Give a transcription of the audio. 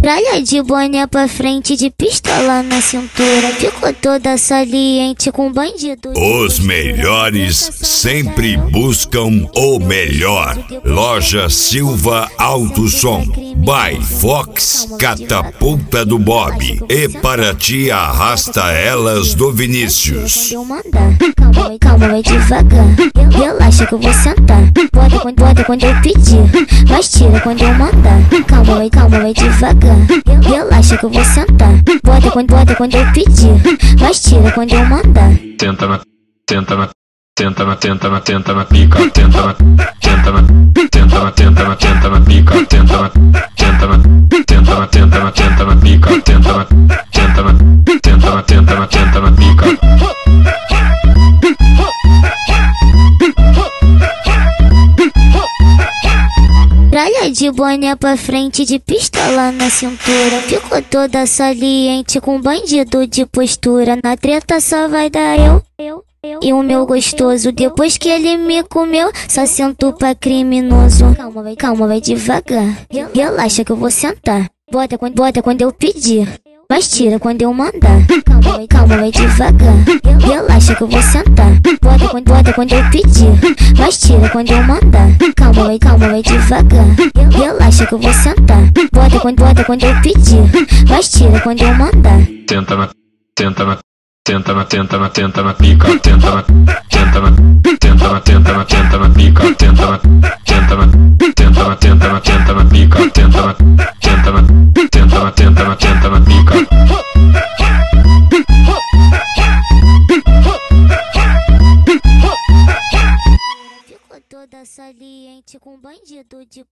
Tralha de boné pra frente, de pistola na cintura. Ficou toda saliente com bandido. Os melhores sempre buscam o melhor. Loja Silva Alto Som. By Fox, Catapulta do Bob. E para ti arrasta elas do Vinícius. Calma, vai devagar. Relaxa que eu vou sentar. Bota quando eu pedir, mas tira quando eu mandar. Calma, vai devagar. Relaxa que eu vou sentar. Bota quando eu pedir, mas tira quando eu mandar. Tenta na pica, tenta na pica, tenta na pica, tenta na pica. Tralha de boné pra frente, de pistola na cintura. Ficou toda saliente com bandido de postura. Na treta só vai dar eu e o meu gostoso. Depois que ele me comeu, só sento pra criminoso. Calma, vai devagar. Relaxa que eu vou sentar. Bota quando eu pedir, mas tira quando eu mandar. Calma, vai devagar. Relaxa que eu vou sentar. Bota quando eu pedir, mas tira quando eu mandar. Calma, vai devagar. Relaxa que eu vou sentar. Bota quando eu pedir, mas tira quando eu mandar. Tenta na pica, tenta na pica, tenta na pica, tenta na pica. Ficou toda saliente com bandido de